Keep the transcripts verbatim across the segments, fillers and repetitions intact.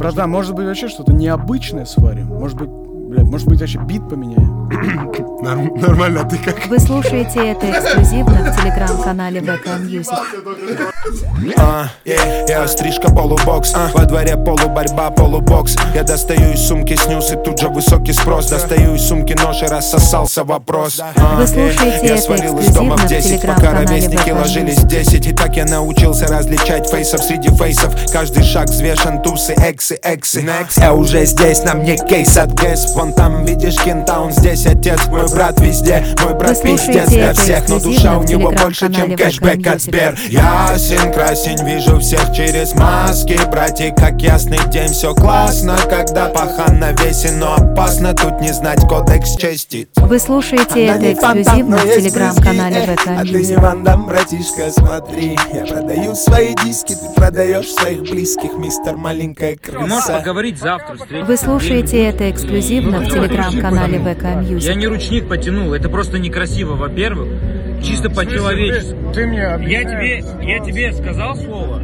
Братан, может быть вообще что-то необычное сварим? Может быть, бля, может быть вообще бит поменяем? Нормально, а ты как? Вы слушаете это эксклюзивно в телеграм-канале вэ ка Music. Uh, yeah, я стрижка полубокс, uh, во дворе полуборьба, полубокс. Я достаю из сумки снюс и тут же высокий спрос. Достаю из сумки нож и рассосался вопрос. uh, Вы слушаете yeah, я это свалил из дома в десять, пока ровесники ложились в десять. И так я научился различать фейсов среди фейсов. Каждый шаг взвешен, тусы, эксы, эксы. Я уже здесь, на мне кейс от гэс. Вон там видишь Кентаун, здесь отец. Мой брат везде, мой брат пиздец для всех. Но душа у него больше, чем кэшбэк от Сбер. Ясен, красен, вижу всех через маски. Братья, как ясный день, все классно. Когда пахан навесен, но опасно тут не знать кодекс чести. Вы слушаете это эксклюзивно в телеграм-канале вэ ка А ты не Music. вандам, братишка, смотри. Я продаю свои диски, ты продаешь своих близких, мистер маленькая Ты можешь крыса. поговорить завтра, встретиться. Вы слушаете это эксклюзивно в телеграм-канале вэ ка Я Music. не ручник потянул, это просто некрасиво, во-первых. Чисто по-человечески. Ты мне Я тебе, я тебе сказал слово?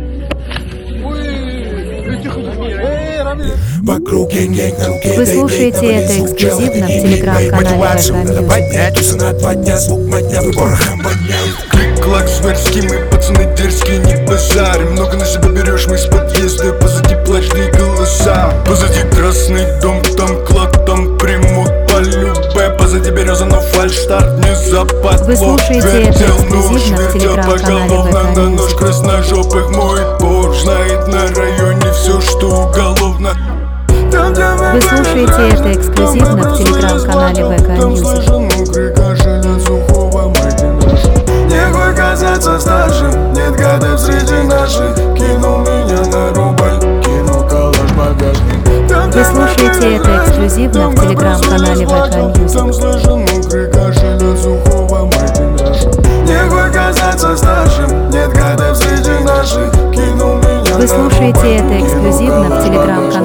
Вокруг гэнг-гэнг на руке. Вы слушаете это эксклюзивно в телеграм-канале вэ ка Music. Тусы на два дня, звук модня, порохом воняет. Клик-клак, зверский, мы пацаны дерзкие, не базарим. Много на себя берешь, мы из подъезда, позади плачные голоса. Позади красный дом, там клад, там примут по любе. Позади береза, но фальшстарт не запад. Вы слушаете это эксклюзивно в телеграм-канале вэ ка На нож Music. красножопых моет Порш. Знает на районе все, что уголовно. Вы слушаете это эксклюзивно в телеграм-канале вэ ка Music. Не хочет казаться старшим, нет гадов среди наших. Кинул меня на рубль, кинул калаш в багажник. Вы слушаете это эксклюзивно в телеграм-канале вэ ка Там Music. слышен мокрый кашель от сухого мартинаша. Не хочет казаться старшим, нет гадов среди наших. Кинул меня Вы на слушаете рубль, это кинул эксклюзивно в калаш в телеграм-канале